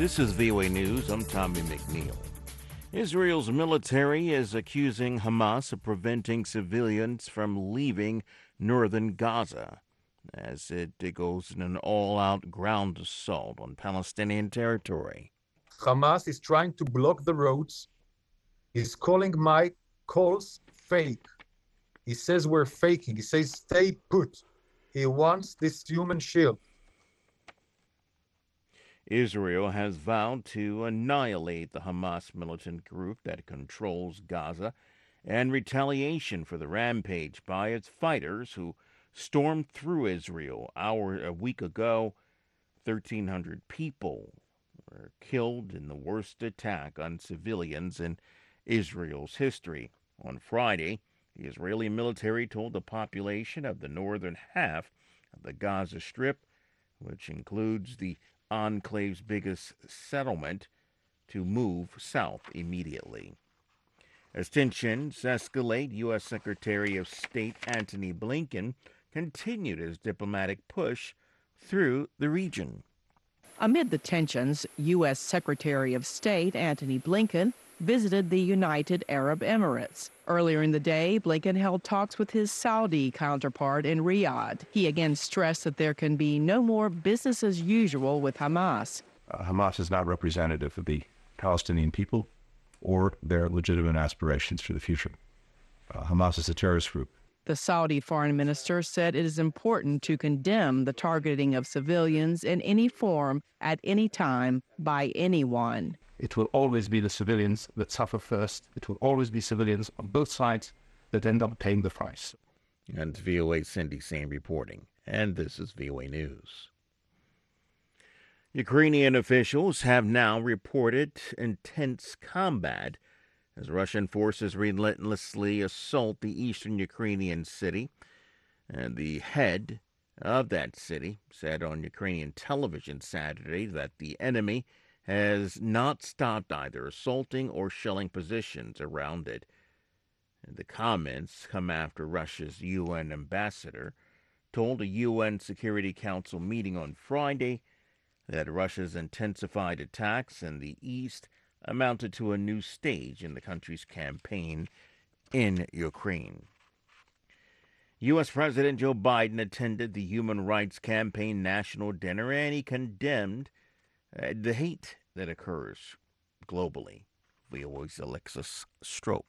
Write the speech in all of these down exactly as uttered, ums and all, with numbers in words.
This is V O A News. I'm Tommy McNeil. Israel's military is accusing Hamas of preventing civilians from leaving northern Gaza as it goes in an all-out ground assault on Palestinian territory. Hamas is trying to block the roads. He's calling my calls fake. He says we're faking. He says stay put. He wants this human shield. Israel has vowed to annihilate the Hamas militant group that controls Gaza and retaliation for the rampage by its fighters who stormed through Israel hour, a week ago. thirteen hundred people were killed in the worst attack on civilians in Israel's history. On Friday, the Israeli military told the population of the northern half of the Gaza Strip, which includes the enclave's biggest settlement, to move south immediately. As tensions escalate, U S Secretary of State Antony Blinken continued his diplomatic push through the region. Amid the tensions, U S Secretary of State Antony Blinken visited the United Arab Emirates. Earlier in the day, Blinken held talks with his Saudi counterpart in Riyadh. He again stressed that there can be no more business as usual with Hamas. Uh, Hamas is not representative of the Palestinian people or their legitimate aspirations for the future. Uh, Hamas is a terrorist group. The Saudi foreign minister said it is important to condemn the targeting of civilians in any form, at any time, by anyone. It will always be the civilians that suffer first. It will always be civilians on both sides that end up paying the price. And V O A's Cindy Sain reporting. And this is V O A News. Ukrainian officials have now reported intense combat as Russian forces relentlessly assault the eastern Ukrainian city. And the head of that city said on Ukrainian television Saturday that the enemy has not stopped either assaulting or shelling positions around it. And the comments come after Russia's U N ambassador told a U N Security Council meeting on Friday that Russia's intensified attacks in the east amounted to a new stage in the country's campaign in Ukraine. U S President Joe Biden attended the Human Rights Campaign National Dinner, and he condemned uh, the hate that occurs globally. V O A's Alexis Strope.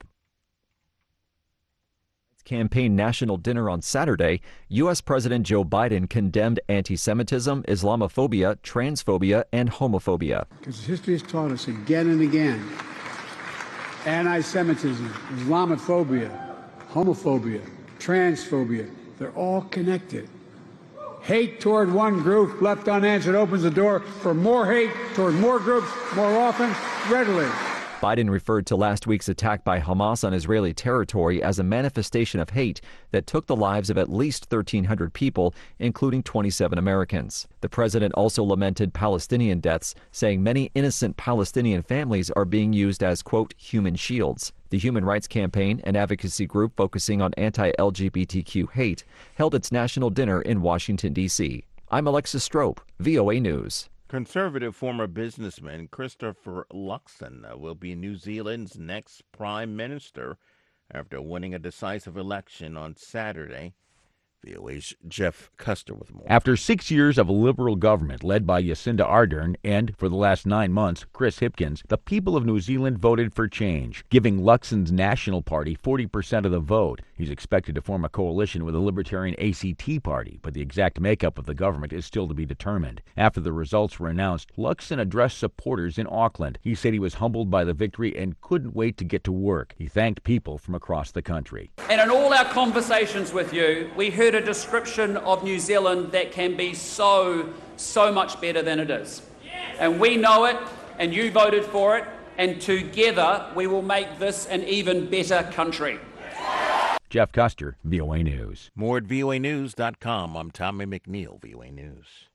Campaign National Dinner on Saturday, U S President Joe Biden condemned anti-Semitism, Islamophobia, transphobia, and homophobia. Because history has taught us again and again, anti-Semitism, Islamophobia, homophobia, transphobia, they're all connected. Hate toward one group left unanswered opens the door for more hate toward more groups more often, readily. Biden referred to last week's attack by Hamas on Israeli territory as a manifestation of hate that took the lives of at least thirteen hundred people, including twenty-seven Americans. The president also lamented Palestinian deaths, saying many innocent Palestinian families are being used as, quote, human shields. The Human Rights Campaign, an advocacy group focusing on anti-L G B T Q hate, held its national dinner in Washington, D C I'm Alexis Strope, V O A News. Conservative former businessman Christopher Luxon will be New Zealand's next prime minister after winning a decisive election on Saturday. V O A's Jeff Custer with more. After six years of a Liberal government led by Jacinda Ardern and, for the last nine months, Chris Hipkins, the people of New Zealand voted for change, giving Luxon's National Party forty percent of the vote. He's expected to form a coalition with the Libertarian A C T Party, but the exact makeup of the government is still to be determined. After the results were announced, Luxon addressed supporters in Auckland. He said he was humbled by the victory and couldn't wait to get to work. He thanked people from across the country. And in all our conversations with you, we heard a description of New Zealand that can be so, so much better than it is. And we know it, and you voted for it, and together we will make this an even better country. Jeff Custer, V O A News. More at V O A news dot com. I'm Tommy McNeil, V O A News.